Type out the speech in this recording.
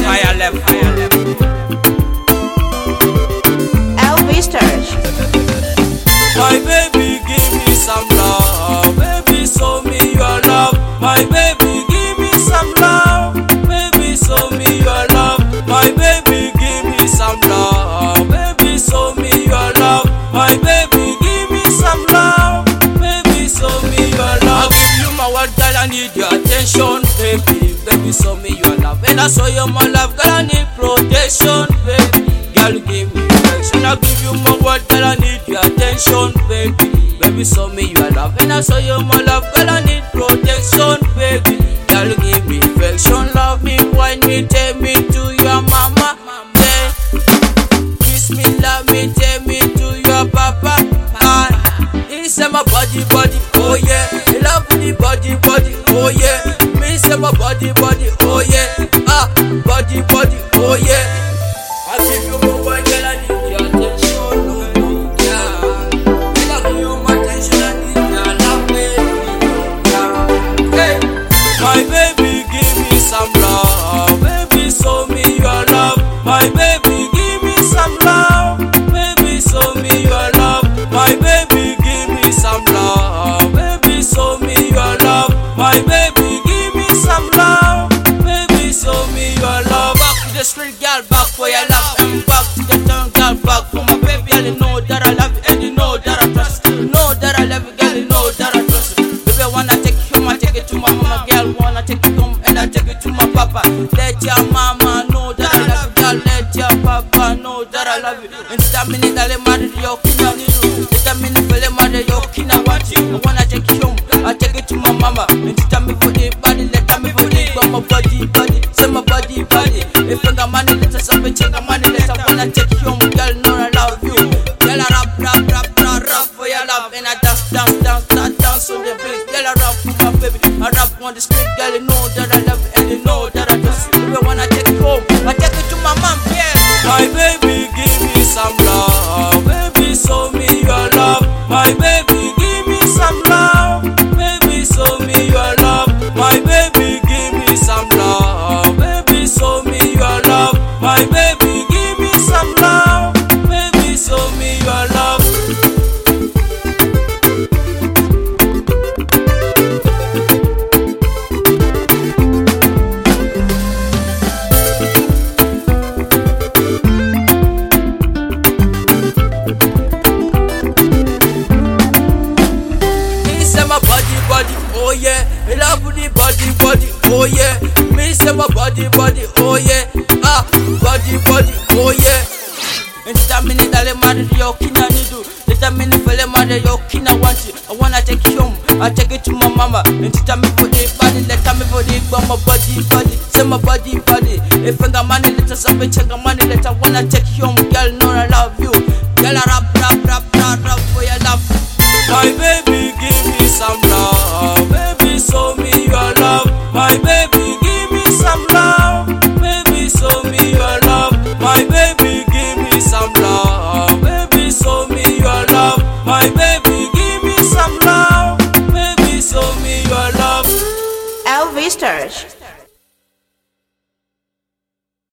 higher level. Elvis. My baby, give me some love. Baby, show me your love. My baby, give me some love. Baby, show me your love. My baby, give me some love. Baby, show me your love. My baby, give me some love. Baby, show me your love. I'll give you my word, girl, I need your attention, baby. Baby, show me your love. And I show you my love, girl, I need protection, baby. Girl, give me affection. I'll give you my word, girl, I need your attention, baby. Baby, show me your love. And I show you my love, girl, I need protection, baby. Girl, give me affection, love me, wine me, take me to your mama, yeah. Kiss me, love me, take me to your papa. He say my body, oh yeah. Love the body, oh yeah. Me say my body, oh yeah. Body, oh yeah. I give you my word, girl, I need your attention, yeah. I give you my attention, I need your love, baby, yeah. Hey, my baby, give me some love. Baby, show me your love. My baby, give me some love. Baby, show me your love. My baby, give me some love. Baby, show me your love. My baby, give me some love. Baby, show me your love. Back to the street, girl, back for your love. And back to the town, girl, back for my baby. Girl, you know that I love you and you know that I trust you. You know that I love you, girl, you know that I trust you. Baby, I wanna take you home, I take it to my mama. Girl, wanna take you home and I take it to my papa. Let your mama know that I love you, girl. Let your papa know that I love you. And that minute, I'll mad at your kina nidu. That minute, I'll mad at your kina want you. I wanna take you home, I take it to my mama. And tell me for the body, let me for the my body, say my body. If I got money, let us have a check. Money, let us wanna take you home, girl. Know I love you. Girl, I rap for your love, and I dance on the beat. Girl, I rap for my baby. I rap on the street, girl. You know that I love you, and you know that I trust you. If I wanna take you home, I take it to my mom, yeah. My baby, give me some love. Baby, show me your love. My baby, give me some love. Baby, show me your love. My baby, give me some love. Baby, show me your love. My baby, give me some love. Baby, show me your love. He say my body, oh yeah. Love the body, oh yeah. Me say my body, oh yeah. Body, oh yeah. And that minute I'll mad at your kina nidu. That minute I'll mad at your kina want you. I wanna take you home, I take it to my mama. And tell me for the body, let me for the my body. Say my body. If I got money, let us have a check. Money, let I wanna take you home, girl. No